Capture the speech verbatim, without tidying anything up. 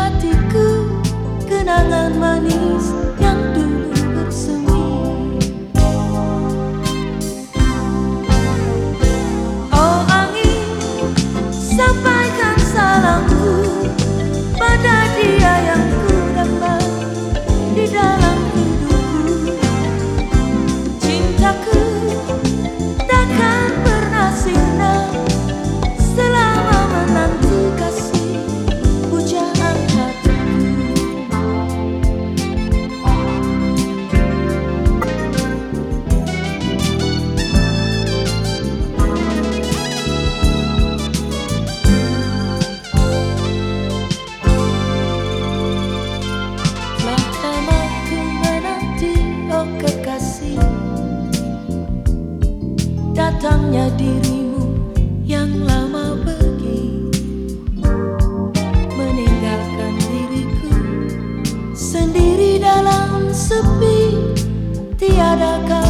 hatiku kenangan manis yang dulu bersemi. Oh angin, sampaikan salamku pada dia yang ku dapat di dalam hidupku. Cintaku takkan pernah sirna selama menanti kasih pujaan hatiku. Telah lama ku menanti, oh kekasih, datangnya dirimu yang lama pergi, meninggalkan diriku sendiri dalam sepi, tiada kata